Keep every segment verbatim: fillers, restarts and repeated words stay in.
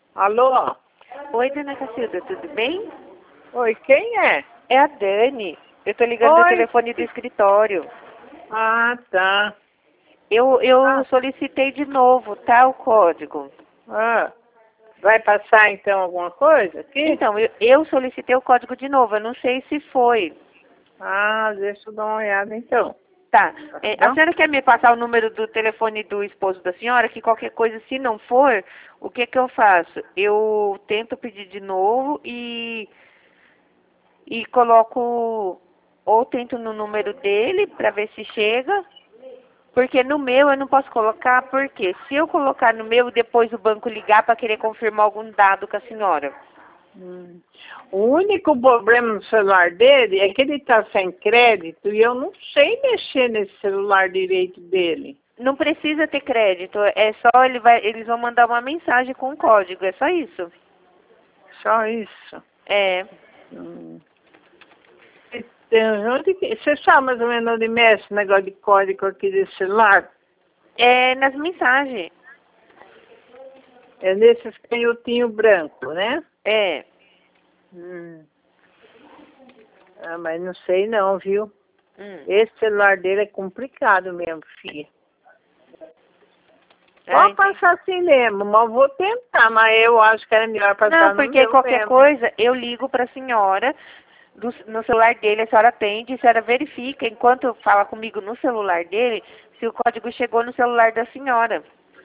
Alô? Oi, dona Cacilda, tudo bem? Oi, quem é? É a Dani. Eu tô ligando do Oi. telefone do escritório. Ah, tá. Eu, eu Ah. solicitei de novo, tá, o código. Ah. Vai passar então alguma coisa aqui? Então, eu, eu solicitei o código de novo, eu não sei se foi. Ah, deixa eu dar uma olhada então. Tá. É, a Não? senhora quer me passar o número do telefone do esposo da senhora? Que qualquer coisa, se não for, o que que eu faço? Eu tento pedir de novo e, e coloco, ou tento no número dele para ver se chega. Porque no meu eu não posso colocar, porque se eu colocar no meu, depois o banco ligar para querer confirmar algum dado com a senhora. Hum. O único problema no celular dele é que ele está sem crédito e eu não sei mexer nesse celular direito dele. Não precisa ter crédito, é só ele vai, eles vão mandar uma mensagem com o código, é só isso. Só isso. É, Hum. Então, onde que- Você sabe mais ou menos onde mexe esse negócio de código aqui desse celular? é nas mensagens. É nesses canhotinhos brancos, né? É. Hum. Ah, mas não sei não, viu? Hum. Esse celular dele é complicado mesmo, filha. Ah, Pode entendi. passar assim mesmo, mas vou tentar, mas eu acho que era melhor passar Não, no porque meu qualquer mesmo. coisa eu ligo para a senhora, do- no celular dele, a senhora atende, a senhora verifica, enquanto fala comigo no celular dele, se o código chegou no celular da senhora.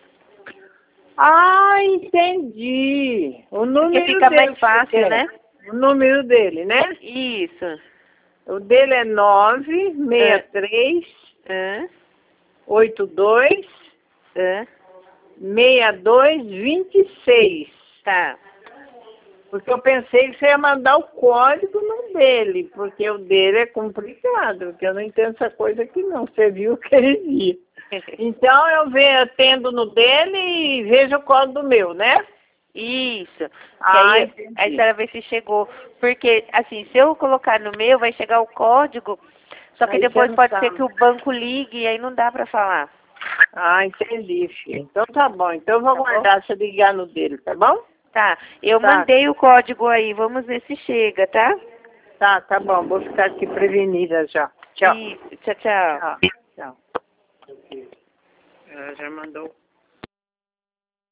Ah, entendi. O Porque número fica dele mais que você fácil, quer. né? O número dele, né? Isso. O dele é nove Hã? seis três Hã? oito dois Hã? seis dois dois seis. Tá. Porque eu pensei que você ia mandar o código no dele, porque o dele é complicado, porque eu não entendo essa coisa aqui não. Você viu aquele dia. Então eu venho, atendo no dele e vejo o código do meu, né? Isso. Que Ah, aí, entendi. aí a senhora vê se chegou. Porque, assim, se eu colocar no meu, vai chegar o código, só que Aí você depois não pode ser sabe. que o banco ligue e aí não dá pra falar. Ah, entendi, filho. Então tá bom. Então eu vou Tá bom? aguardar você ligar no dele, tá bom? Tá. Eu Tá. mandei o código aí. Vamos ver se chega, tá? Tá, tá bom. Vou ficar aqui prevenida já. Tchau. Isso. Tchau, tchau. Tchau. Tchau. Ela já mandou.